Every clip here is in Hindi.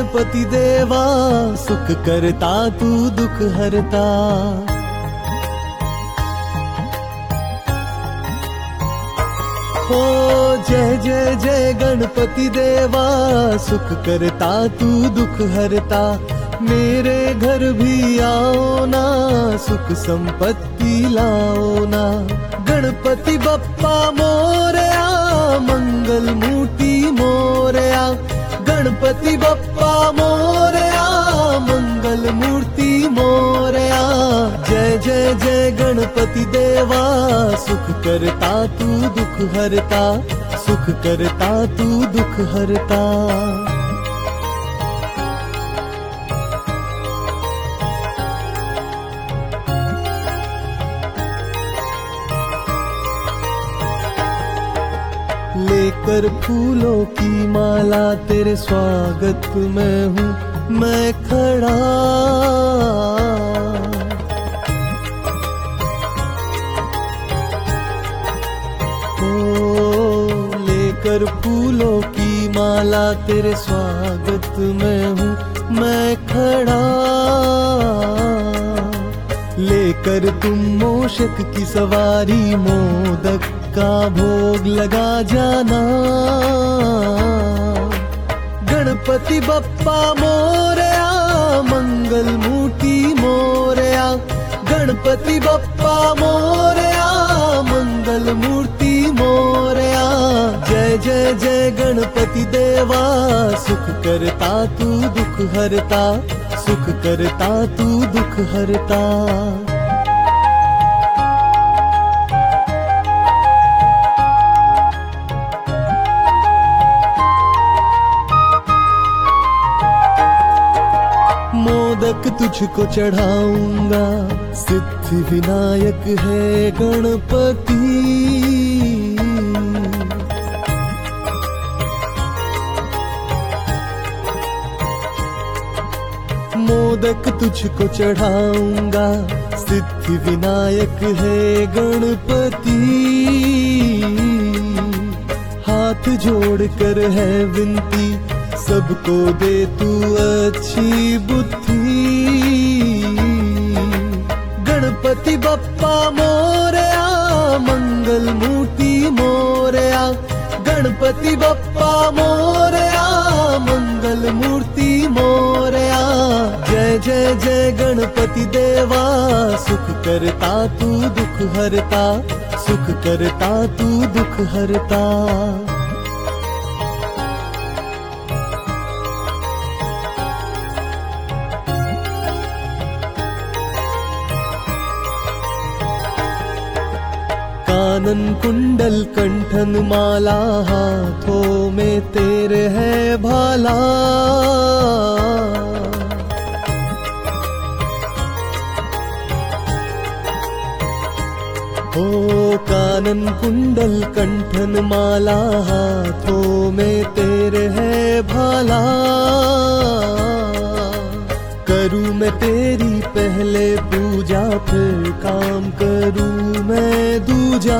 गणपति देवा, सुख करता तू दुख हरता। ओ जय जय जय गणपति देवा, सुख करता तू दुख हरता। मेरे घर भी आओ ना, सुख संपत्ति लाओ ना। गणपति बप्पा मोरया, मंगल मूर्ति मोरया। गणपति बप्पा मोरया, मंगल मूर्ति मोरया। जय जय जय गणपति देवा, सुख करता तू दुख हरता। सुख करता तू दुख हरता। लेकर फूलों की माला, तेरे स्वागत में हूँ मैं खड़ा। ओ लेकर फूलों की माला, तेरे स्वागत में हूँ मैं खड़ा। लेकर तुम मूषक की सवारी, मोदक का भोग लगा जाना। गणपति बप्पा मोरया, मंगल मूर्ति मोरया। गणपति बप्पा मोरया, मंगल मूर्ति मोरया। जय जय जय गणपति देवा, सुख करता तू दुख हरता। सुख करता तू दुख हरता। मोदक तुझको चढ़ाऊंगा, सिद्धि विनायक है गणपति। मोदक तुझको चढ़ाऊंगा, सिद्धि विनायक है गणपति। हाथ जोड़कर है विनती, सबको दे तू अच्छी बुद्धि। गणपति बप्पा मोरया, मंगल मूर्ति मोरया। गणपति बप्पा मोरया, मंगल मूर्ति मोरया। जय जय जय गणपति देवा, सुख करता तू दुख हरता। सुख करता तू दुख हरता। कानन कुंडल कंठन माला, हाथों में तेरे है भाला। ओ कानन कुंडल कंठन माला, हाथों में तेरे है भाला। करूँ मैं तेरी पहले पूजा, फिर काम करूँ मैं दूजा।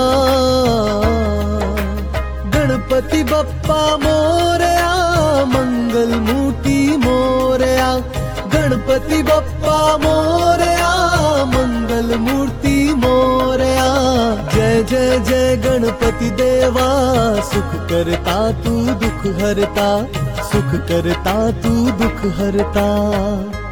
गणपति बप्पा मोरया, मंगल मूर्ति मोरया। गणपति बप्पा मोरया, मंगल मूर्ति मोरया। जय जय जय गणपति देवा, सुख करता तू दुख हरता। सुख करता तू दुख हरता।